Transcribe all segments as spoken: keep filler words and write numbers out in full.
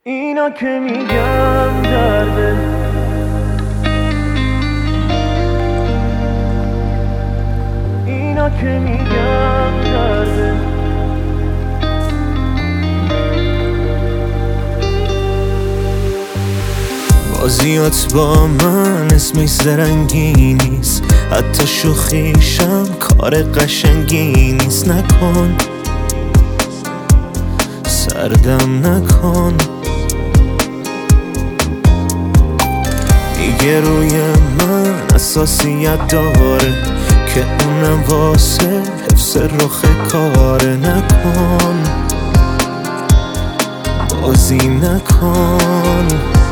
اینا که میگم درده، اینا که میگم درده. بازیات با من اسمش زرنگی نیست، حتی شوخیشم کار قشنگی نیست. نکن سردم نکن، دیگه روی من اساسیت داره که اونم واسه حفظ رخ کاره. نکن بازی نکن،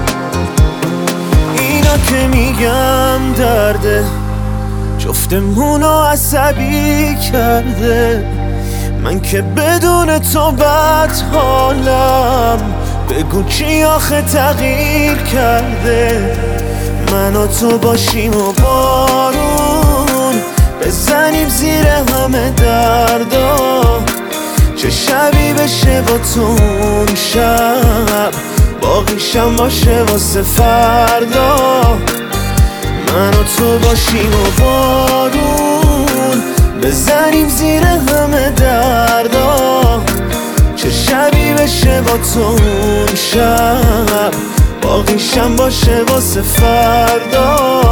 اینا که میگم درده، جفتمونو عصبی کرده. من که بدون تو بد حالم، بگو چی آخه تغییر کرده. من و تو باشیم و بارون بزنیم زیر همه دردا، چه شبی بشه با تو اون شب، باقیشم باشه واسه فردا. من و تو باشیم و بارون بزنیم زیر همه دردا، چه شبی بشه با تو اون شب، باقیشم باشه واسه فردا.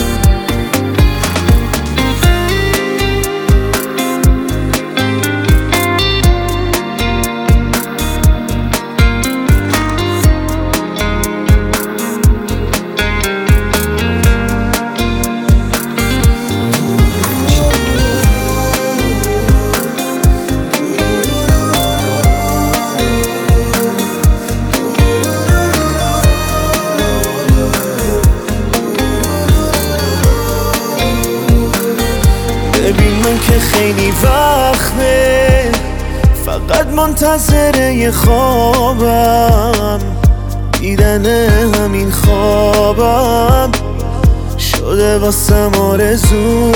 ببین من که خیلی وقته فقط منتظر یه خوابم، دیدن همین خوابم شده واسم آرزو.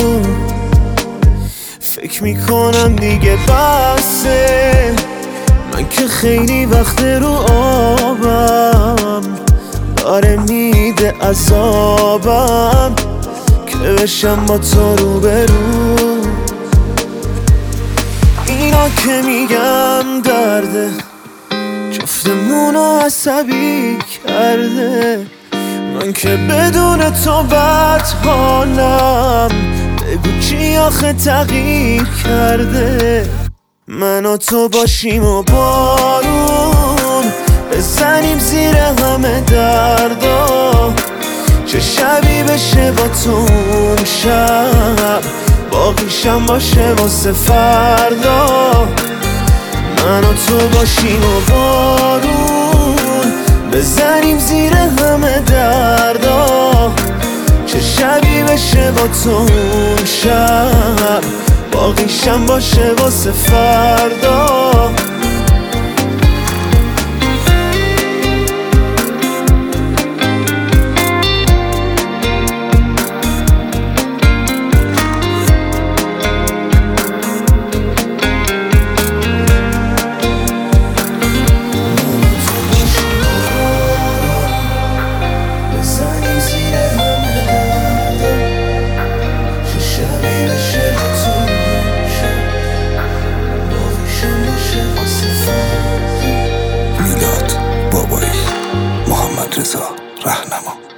فکر میکنم دیگه بسه، من که خیلی وقت رو آبم، داره میده عذابم که بشم با تو رو برو. اینا که میگم درده، جفتمونو عصبی کرده. من که بدون تو بد حالم، بگو چی آخه تغییر کرده. من و تو باشیم و بارون بزنیم زیر همه دردا، چه شبی بشه با تو اون شب، باقیشم باشه واسه فردا. من و تو باشیم و بارون بزنیم زیر همه دردا، چه شبی بشه با تو اون شب، باقیشم باشه واسه فردا. میلاد بابایی، محمد رضا رهنما.